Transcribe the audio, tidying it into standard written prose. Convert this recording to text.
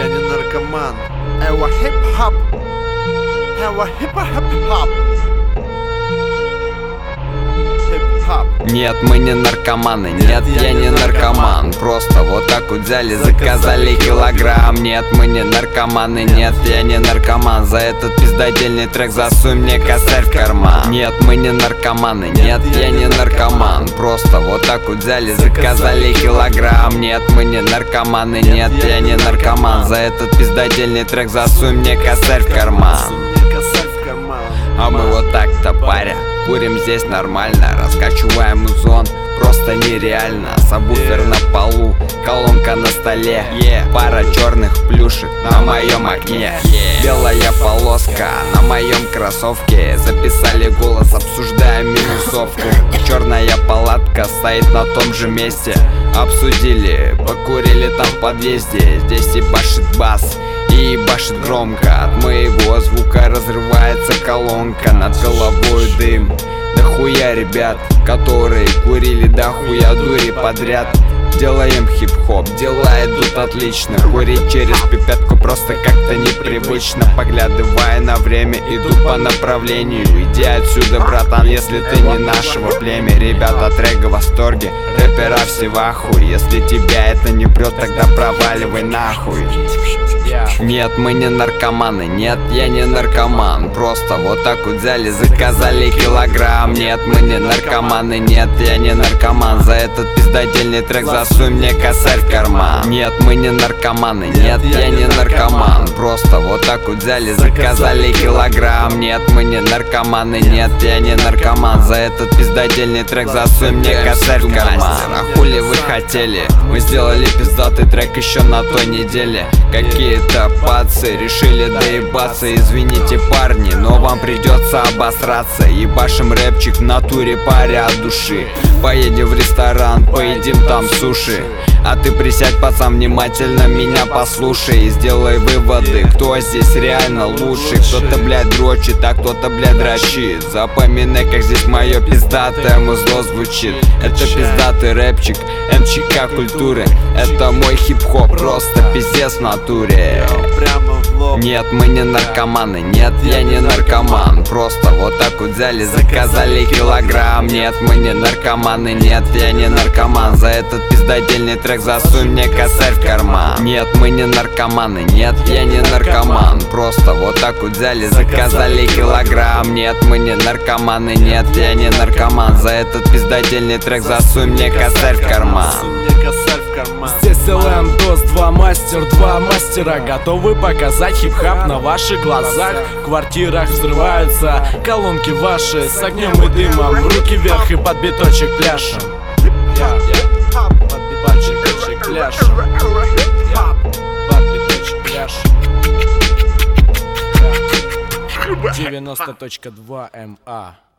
я не наркоман. Эва хип-хоп. Эва хип-хоп. Нет, мы не наркоманы, нет, я не наркоман. Просто вот так вот взяли, заказали килограмм. Нет, мы не наркоманы, нет, я не наркоман. За этот пиздодельный трек засунь мне косарь в карман. Нет, мы не наркоманы, нет, я не наркоман. Просто вот так вот взяли, заказали килограмм. Нет, мы не наркоманы, нет, я не наркоман. За этот пиздодельный трек засунь мне косарь в карман. А мы вот так-то, паря, курим здесь нормально, раскачиваем музон, просто нереально. Сабвуфер на полу, колонка на столе, пара черных плюшек на моем окне, белая полоска на моем кроссовке. Записали голос, обсуждаем минусовку. Черная палатка стоит на том же месте. Обсудили, покурили там в подъезде. Здесь ебашит бас и ебашит громко. От моего звука разрывается колонка, над головой дым. Да хуя ребят, которые курили до хуя дури подряд. Делаем хип-хоп, дела идут отлично. Курить через пипетку просто как-то непривычно. Поглядывая на время, иду по направлению. Иди отсюда, братан, если ты не нашего племя. Ребята, трек в восторге, рэпера все в ахуе. Если тебя это не прет, тогда проваливай нахуй. Нет, мы не наркоманы, нет, я не наркоман. Просто вот так вот взяли, заказали килограмм. Нет, мы не наркоманы, нет, я не наркоман. За этот пиздодельный трек засунь мне косарь в карман. Нет, мы не наркоманы, нет, я не наркоман. Просто вот так вот взяли, заказали килограмм. Нет, мы не наркоманы, нет, я не наркоман. За этот пиздодельный трек засунь мне косарь в карман. А хули вы хотели? Мы сделали пиздатый трек еще на той неделе. Какие-то пацы решили доебаться. Извините, парни, но вам придется обосраться. Ебашим рэпчик в натуре, паря от души. Поедем в ресторан, поедим там суши. А ты присядь, пацан, внимательно меня послушай и сделай выводы, кто здесь реально лучший. Кто-то, блядь, дрочит, а кто-то, блядь, дрочит. Запоминай, как здесь мое пиздатое музло звучит. Это пиздатый рэпчик, МЧК культуры. Это мой хип-хоп, просто пиздец в натуре. Нет, мы не наркоманы, нет, я не наркоман. Просто вот так вот взяли, заказали килограмм. Нет, мы не наркоманы, нет, я не наркоман. За этот пиздодельный трек засунь мне косарь в карман. Нет, мы не наркоманы, нет, я не наркоман. Просто вот так вот взяли, заказали килограмм. Нет, мы не наркоманы, нет, я не наркоман. За этот пиздодельный трек засунь мне косарь в карман. Здесь ЛМ ДОС, два мастера готовы показать хип-хоп на ваших глазах. В квартирах взрываются колонки ваши с огнем и дымом. Руки вверх и под биточек пляшем. Под биточек пляшем. Под биточек пляшем. 90.2 МА.